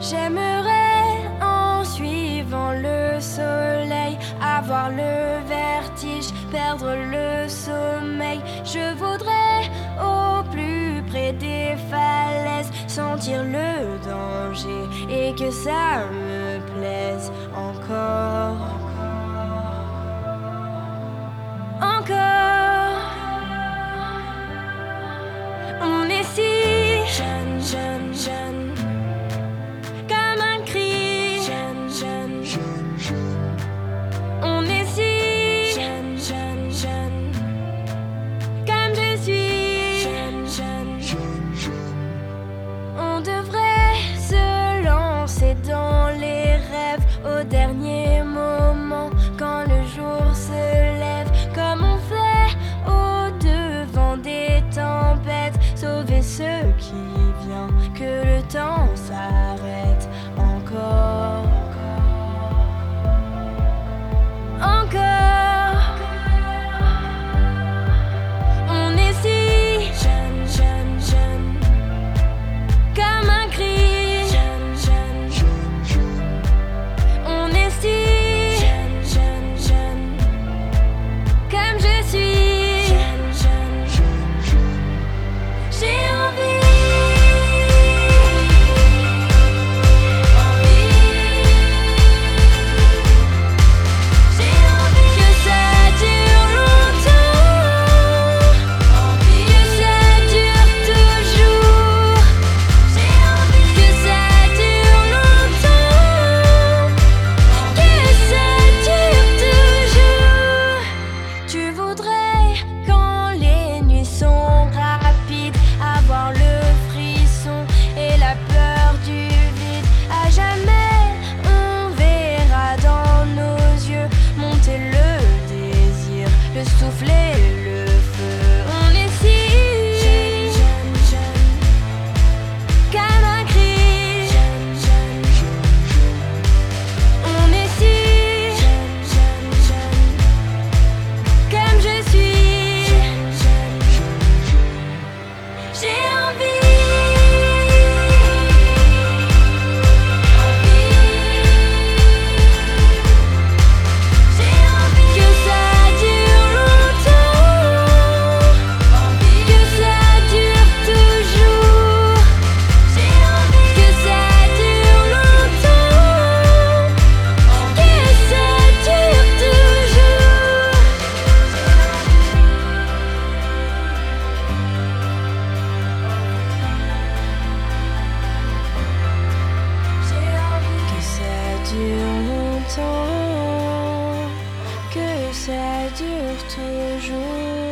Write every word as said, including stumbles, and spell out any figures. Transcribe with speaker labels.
Speaker 1: J'aimerais, en suivant le soleil, avoir le vertige, perdre le sommeil. Je voudrais, au plus près des falaises, sentir le danger et que ça me plaise encore. Encore. On est si jeune, jeune, jeune, comme un cri. Jeune, jeune, jeune, jeune. On est si jeune, jeune, jeune, comme je suis. Jeune, jeune, jeune, jeune. On devrait se lancer dans les rêves au dernier moment, quand le jour se lève, comme on fait au devant des tempêtes, sauver ce qui vient, que le temps s'arrête encore. Encore. On est si jeune, jeune, jeune, comme un cri. Jeune, jeune, jeune, jeune. On est si jeune, jeune, jeune, comme je suis. Jeune, jeune, jeune, jeune. J'ai envie. Souffler le feu, on est si jeune, jeune, jeune, comme un cri. Jeune, jeune, jeune, jeune. On est si jeune, jeune, jeune, comme je suis. Jeune, jeune, jeune, jeune. J'ai envie. Que ça dure toujours.